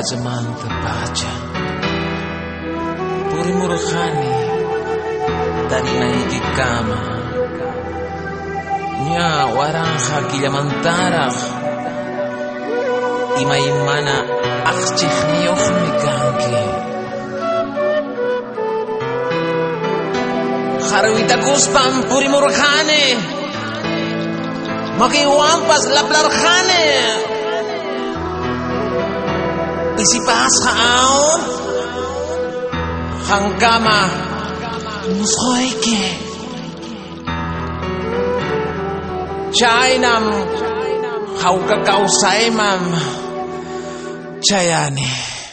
zaman terbaca Puri murkhani dari naiki kama nya warang hakila mantara imaimana akhchikh niyokh mikanki Harwita kuspam puri murkhani maki wampas laplar khane isi pas hao hangkama musoike chainam hauka kausaimam chayani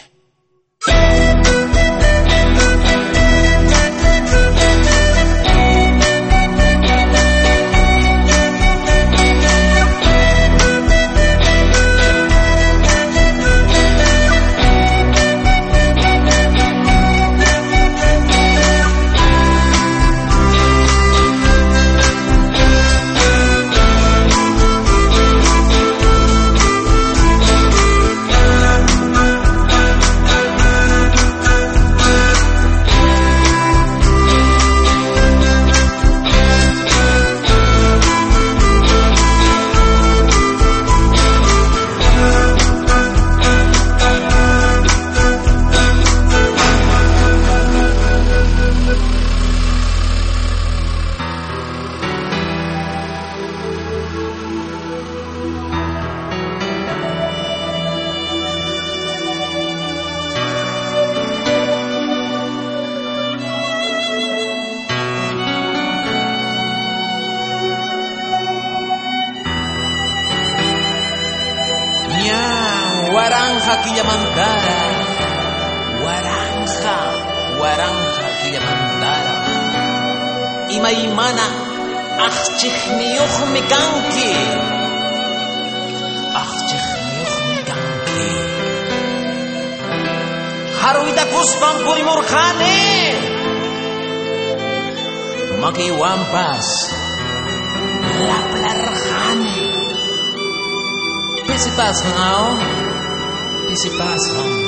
Warangha Kilyamandara Warangha Kilyamandara Imaymana akhchikh niyokh mikanki Harwita kuspam puri murkhane maki wampas laplar khane Isi pas hao, isi pas hao.